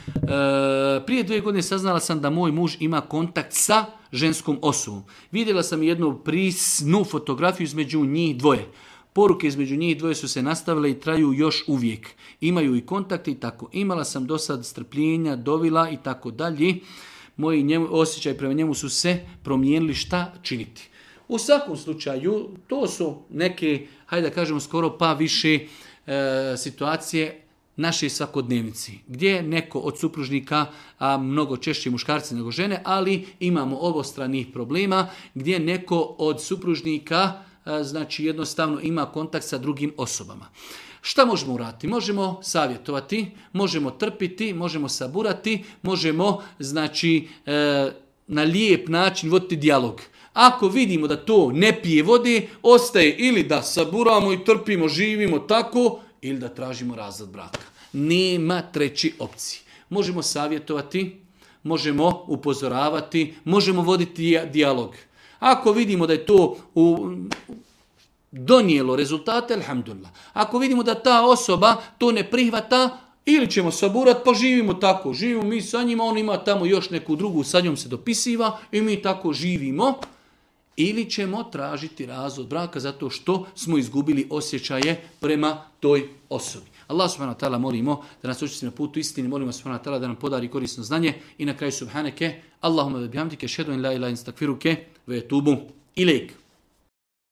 Prije 2 godine saznala sam da moj muž ima kontakt sa ženskom osobom. Vidjela sam jednu prisnu fotografiju između njih dvoje. Poruke između njih dvoje su se nastavile i traju još uvijek. Imaju i kontakte i tako. Imala sam do sad strpljenja, dovila i tako dalje. Moji osjećaj prema njemu su se promijenili, šta činiti. U svakom slučaju, to su neke, hajde da kažemo skoro pa više situacije naše svakodnevnici, gdje neko od supružnika, a mnogo češće muškarci nego žene, ali imamo obostranih problema, gdje neko od supružnika znači jednostavno ima kontakt sa drugim osobama. Šta možemo uraditi? Možemo savjetovati, možemo trpiti, možemo saburati, možemo znači na lijep način voditi dijalog. Ako vidimo da to ne pije vode, ostaje ili da saburamo i trpimo, živimo tako, ili da tražimo razvod braka. Nema treći opcije. Možemo savjetovati, možemo upozoravati, možemo voditi dijalog. Ako vidimo da je to donijelo rezultate, alhamdulillah. Ako vidimo da ta osoba to ne prihvata, ili ćemo saburati pa živimo tako. Živimo mi sa njima, on ima tamo još neku drugu, sa njom se dopisiva i mi tako živimo. Ili ćemo tražiti razvod braka zato što smo izgubili osjećaje prema toj osobi. Allah subhanahu wa ta'ala molimo da nas učesti na putu istini, molimo subhanahu wa ta'ala da nam podari korisno znanje i na kraju subhaneke, Allahumma bihamdike, šedu in la ilaha illa anta, astaghfiruke ve etubu ilejk.